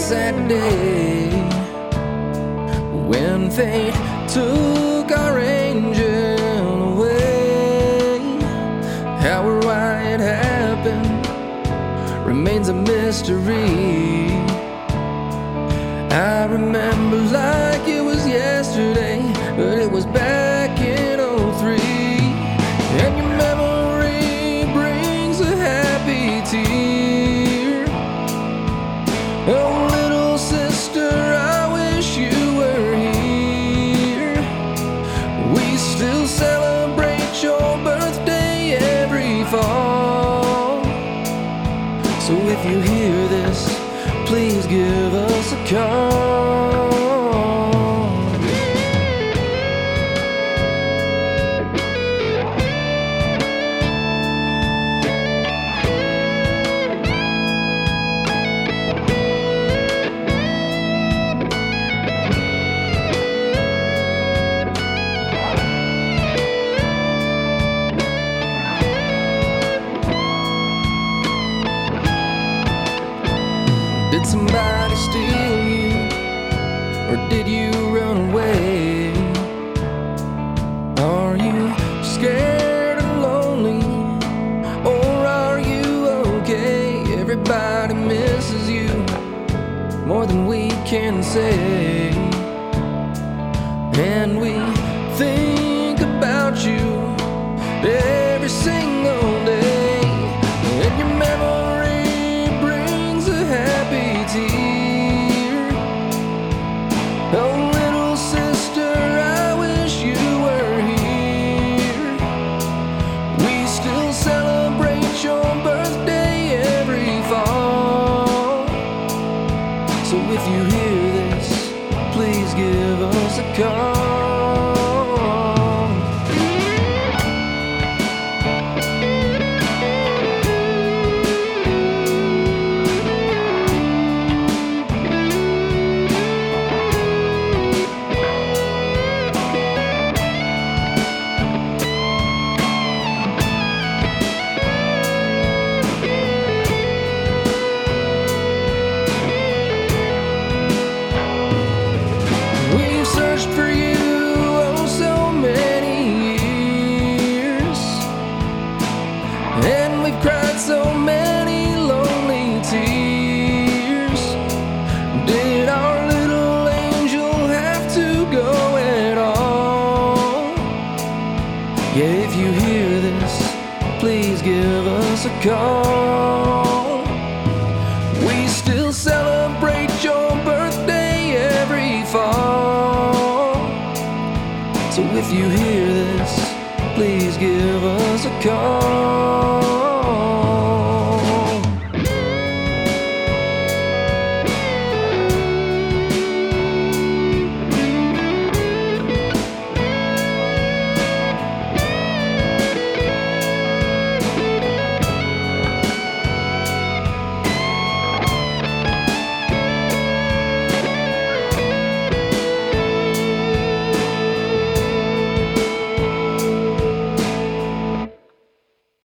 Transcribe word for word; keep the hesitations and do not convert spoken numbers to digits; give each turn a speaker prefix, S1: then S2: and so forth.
S1: sad day when fate took our angel away. How or why it happened remains a mystery. I remember like it was yesterday, but it was back in oh three. And your memory brings a happy tear. Oh, little sister, I wish you were here. We still celebrate your birthday every fall. So if you hear this, please give us a call. Did somebody steal you, or did you run away? Are you scared and lonely, or are you okay? Everybody misses you more than we can say, and we think about you every single day. And your memory brings a happy tear. Oh, little sister, I wish you were here. We still celebrate your birthday every fall. So if you hear this, please give us a call. For you, oh, so many years, and we've cried so many lonely tears. Did our little angel have to go at all? Yeah, if you hear this, please give us a call. We still celebrate your birthday every fall. So if you hear this, please give us a call.